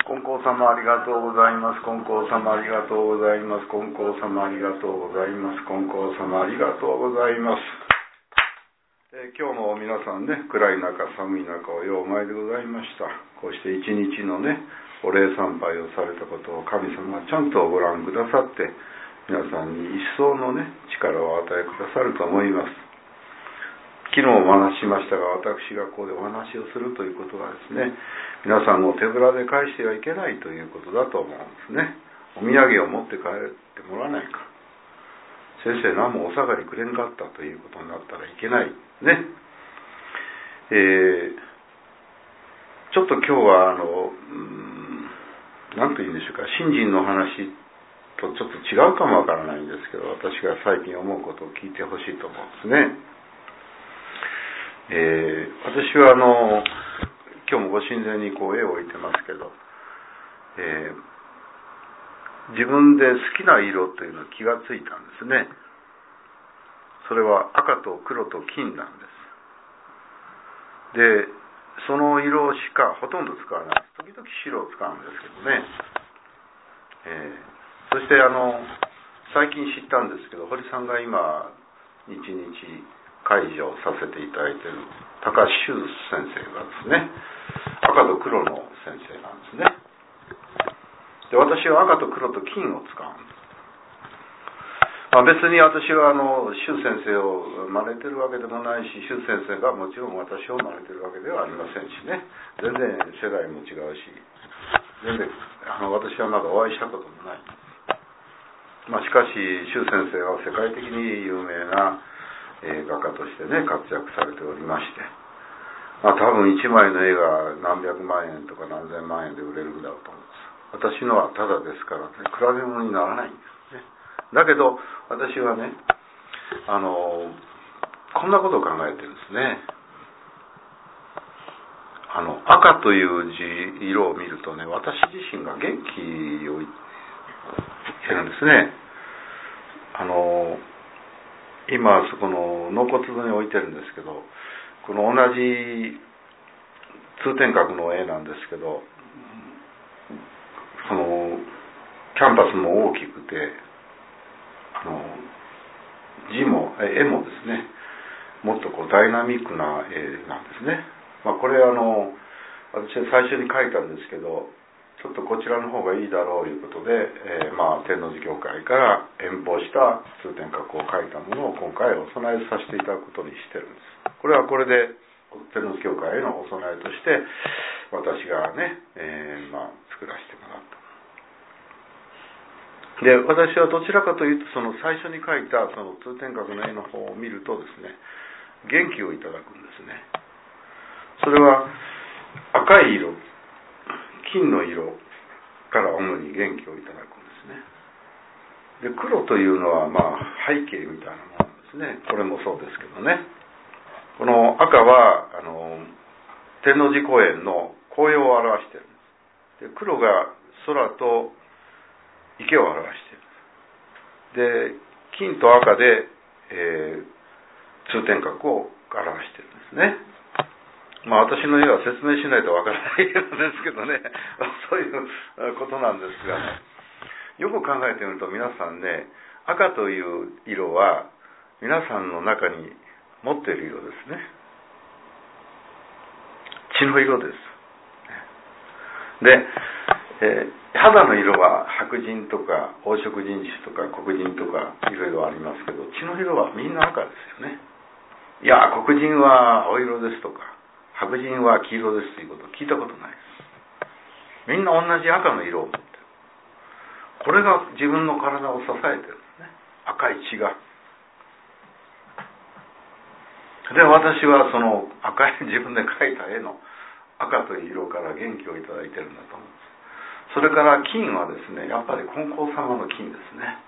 金光様ありがとうございます。金光様ありがとうございます。金光様ありがとうございます。金光様ありがとうございます。今日も皆さんね、暗い中寒い中おようお参りでございました。こうして一日のね、お礼参拝をされたことを神様がちゃんとご覧くださって、皆さんに一層のね、力をお与えくださると思います。昨日もお話ししましたが、私がここでお話をするということはですね、皆さんを手ぶらで返してはいけないということだと思うんですね。お土産を持って帰ってもらわないか、先生何もお下がりくれんかったということになったらいけないね。ちょっと今日は何と言うんでしょうか、信心の話とちょっと違うかもわからないんですけど、私が最近思うことを聞いてほしいと思うんですね。私は今日もご神前にこう絵を置いてますけど、自分で好きな色というのに気がついたんですね。それは赤と黒と金なんです。で、その色しかほとんど使わない。時々白を使うんですけどね。そして最近知ったんですけど、堀さんが今日々介助をさせていただいている高修先生がですね、赤と黒の先生なんですね。で、私は赤と黒と金を使うんです。別に私は修先生を真似てるわけでもないし、修先生がもちろん私を真似てるわけではありませんしね、全然世代も違うし、全然私はまだお会いしたこともない。しかし修先生は世界的に有名な画家としてね、活躍されておりまして、多分1枚の絵が何百万円とか何千万円で売れるんだろうと思うんです。私のはタダですからね、比べ物にならないんですね。だけど私はね、こんなことを考えてるんですね。赤という色を見るとね、私自身が元気を得るんですね。今そこの納骨堂に置いてるんですけど、この同じ通天閣の絵なんですけど、そのキャンパスも大きくて、絵もですね、もっとこうダイナミックな絵なんですね。これ私は最初に描いたんですけど、ちょっとこちらの方がいいだろうということで、天王寺教会から遠方した通天閣を描いたものを今回お供えさせていただくことにしてるんです。これはこれで天王寺教会へのお供えとして私がね、作らせてもらった。で、私はどちらかというとその最初に描いたその通天閣の絵の方を見るとですね、元気をいただくんですね。それは赤い色、金の色から主に元気をいただくんですね。で、黒というのは背景みたいなものですね。これもそうですけどね。この赤は天王寺公園の紅葉を表しているんです。で、黒が空と池を表している。で、金と赤で、通天閣を表しているんですね。私の絵は説明しないとわからないんですけどね、そういうことなんですがね、よく考えてみると皆さんね、赤という色は皆さんの中に持っている色ですね。血の色です。で、肌の色は白人とか黄色人種とか黒人とかいろいろありますけど、血の色はみんな赤ですよね。いや、黒人は青色ですとか白人は黄色ですということを聞いたことないです。みんな同じ赤の色を持ってる。これが自分の体を支えてるんですね。赤い血が。で、私はその赤い自分で描いた絵の赤という色から元気をいただいてるんだと思うんです。それから金はですね、やっぱり金光様の金ですね。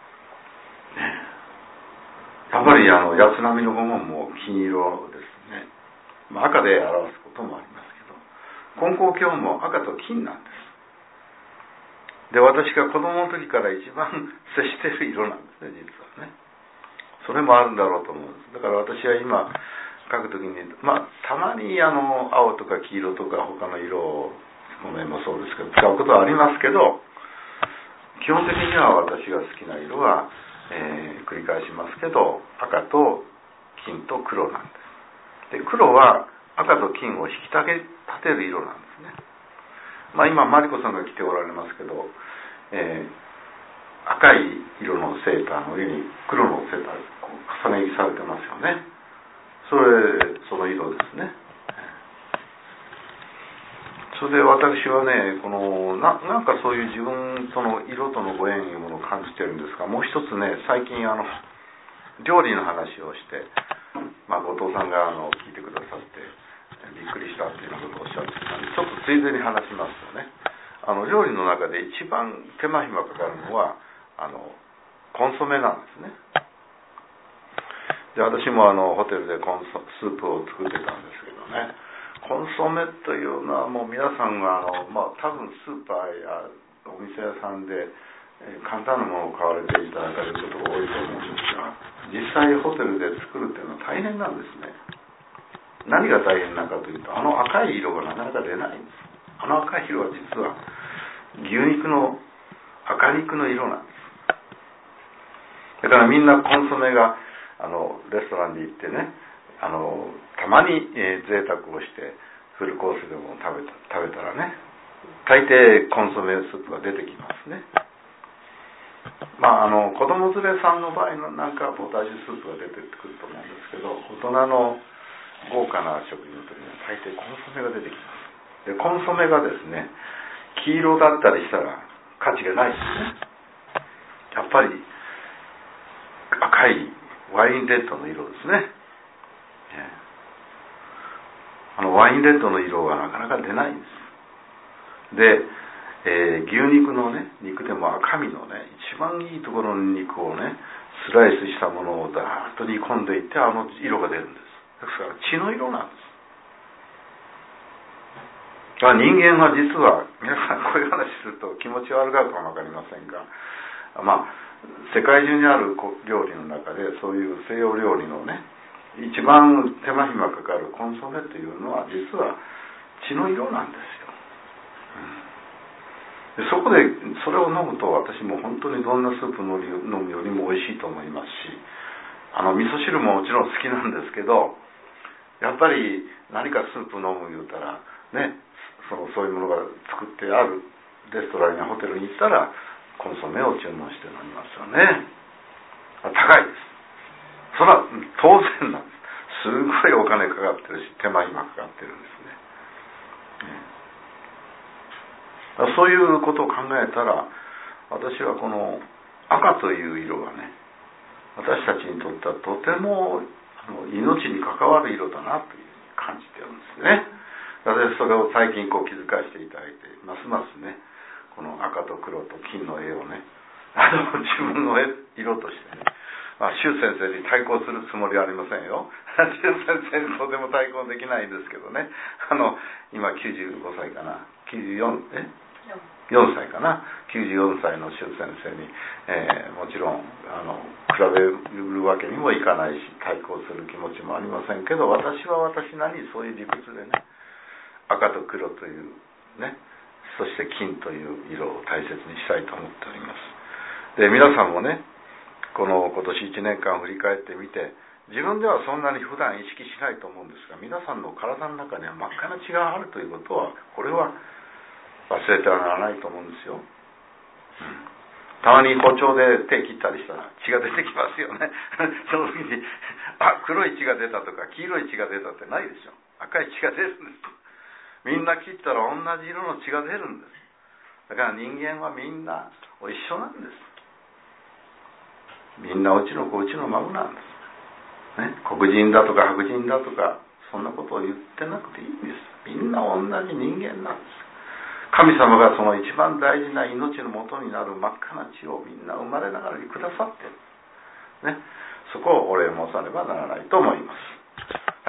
やっぱり安波の御紋も金色ですね。赤で表すこともありますけど、金光教も赤と金なんです。で、私が子供の時から一番接している色なんですね、実はね。それもあるんだろうと思うんです。だから私は今描く時にたまに青とか黄色とか他の色を木綿もそうですけど使うことはありますけど、基本的には私が好きな色は、繰り返しますけど赤と金と黒なんです。で黒は赤と金を引き立てる色なんですね。今マリコさんが着ておられますけど、赤い色のセーターの上に黒のセーター重ね着されてますよね。その色ですね。それで私はね、なんかそういう自分との色とのご縁というものを感じてるんですが、もう一つね、最近料理の話をして、後藤さんが聞いてくださってびっくりしたっていうようなことをおっしゃってたんで、ちょっとついでに話しますとね、料理の中で一番手間暇かかるのはコンソメなんですね。で私もホテルでスープを作ってたんですけどね、コンソメというのはもう皆さんが多分スーパーやお店屋さんで簡単なものを買われていただかれることが多いと思うんですが、実際ホテルで作るっていうのは大変なんですね。何が大変なのかというと、赤い色がなかなか出ないんです。赤い色は実は牛肉の赤肉の色なんです。だからみんなコンソメがレストランに行ってね、たまに、贅沢をしてフルコースでも食べたらね、大抵コンソメスープが出てきますね。子供連れさんの場合なんかはポタージュスープが出てくると思うんですけど、大人の豪華な食事の時には大抵コンソメが出てきます。でコンソメがですね、黄色だったりしたら価値がないですね。やっぱり赤いワインレッドの色ですね。ワインレッドの色がなかなか出ないんです。で、牛肉のね、肉でも赤身のね、一番いいところの肉をね、スライスしたものをダーッと煮込んでいって色が出るんです。ですから血の色なんです。人間は実は、皆さんこういう話すると気持ち悪がるかもわかりませんが、世界中にある料理の中でそういう西洋料理のね、一番手間暇かかるコンソメというのは実は血の色なんですよ。でそこでそれを飲むと私も本当にどんなスープ飲むよりも美味しいと思いますし、味噌汁ももちろん好きなんですけど、やっぱり何かスープ飲む言うたらね、そういうものが作ってあるレストランやホテルに行ったらコンソメを注文して飲みますよね。高いです。それは当然なんです。すごいお金かかってるし手間暇かかってるんですね。そういうことを考えたら、私はこの赤という色がね、私たちにとってはとても命に関わる色だなというふうに感じてるんですね。私それを最近気づかせていただいて、ますますね、この赤と黒と金の絵をね、自分の色としてね、周先生に対抗するつもりはありませんよ。周先生にとても対抗できないんですけどね、今95歳かな、4歳かな、94歳の周先生に、もちろん比べるわけにもいかないし、対抗する気持ちもありませんけど、私は私なりにそういう理屈でね、赤と黒というね、そして金という色を大切にしたいと思っております。で、皆さんもね、今年1年間振り返ってみて、自分ではそんなに普段意識しないと思うんですが、皆さんの体の中には真っ赤な血があるということは、これは忘れてはならないと思うんですよ。たまに包丁で手切ったりしたら血が出てきますよね。その時に黒い血が出たとか黄色い血が出たってないでしょ。赤い血が出るんです。みんな切ったら同じ色の血が出るんです。だから人間はみんな一緒なんです。みんなうちの子うちの孫なんです、ね、黒人だとか白人だとかそんなことを言ってなくていいんです。みんな同じ人間なんです。神様がその一番大事な命の元になる真っ赤な血をみんな生まれながらにくださっている、ね、そこをお礼申さねばならないと思います。